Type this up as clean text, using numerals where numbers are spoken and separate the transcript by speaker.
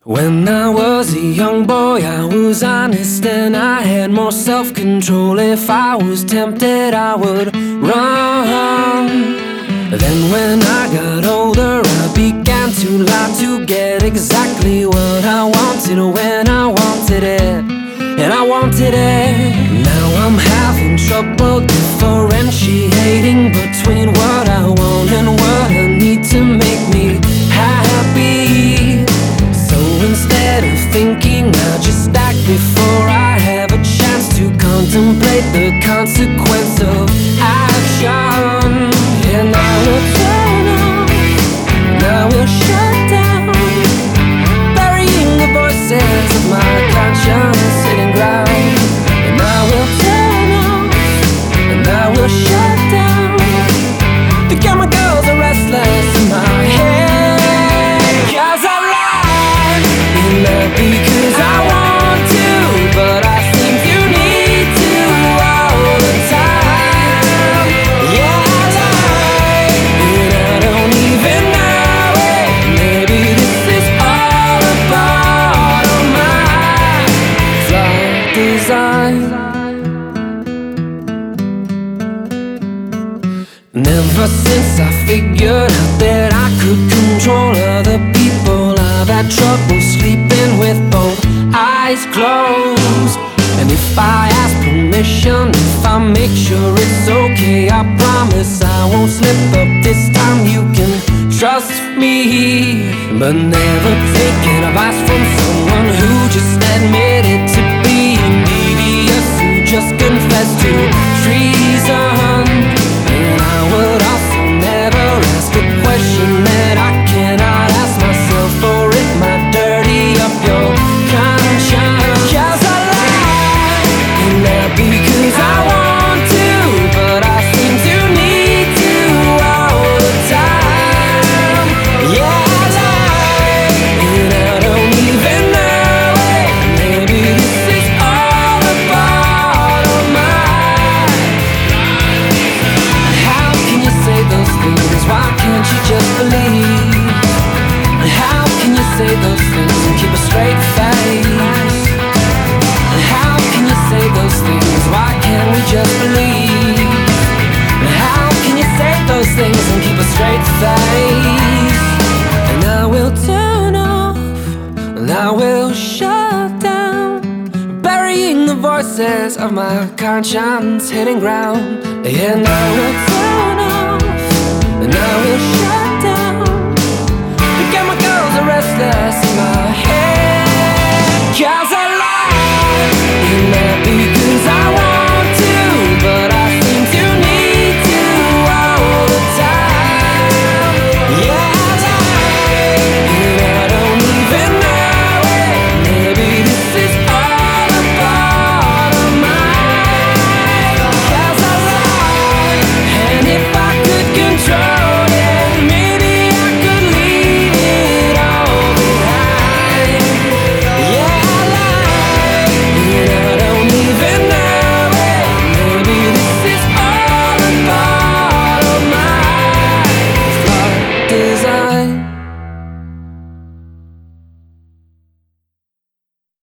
Speaker 1: When I was a young boy, I was honest and I had more self-control. If I was tempted, I would run. Then when I got older, I began to lie to get exactly what I wanted when I wanted it, and I wanted it. Now I'm having trouble differentiating between what I want and what I need to make me happy. So instead of thinking, I'll just act before I have a chance to contemplate the consequence of action. And I will turn off, and I will shut down, burying the voices of my conscience sitting ground. And I will turn off, and I will shut down, the chemicals are restless in my head. 'Cause I lie, and not because I want to, but I think you need to all the time. Yeah, I lie, and I don't even know it. Maybe this is all a part of my flawed design. Never since I figured out that I could control other people, I've had trouble sleeping with both eyes closed. And if I ask permission, if I make sure it's okay, I promise I won't slip up this time. You can trust me. But never taking advice from someone who just admitted to being devious, who just confessed to treason. And I would also never ask a question that I cannot ask myself, or it might dirty up your conscience. 'Cause I lie, and not because I want to, but I seem to need to all the time. Yeah, I lie, and I don't even know it. Maybe this is all a part of mine. How can you say those things? Why can't you just believe? How can you say those things and keep a straight face? How can you say those things? Why can't we just believe? How can you say those things and keep a straight face? And I will turn off, and I will shut down, burying the voices of my conscience hitting ground. And I will turn off, and I will shut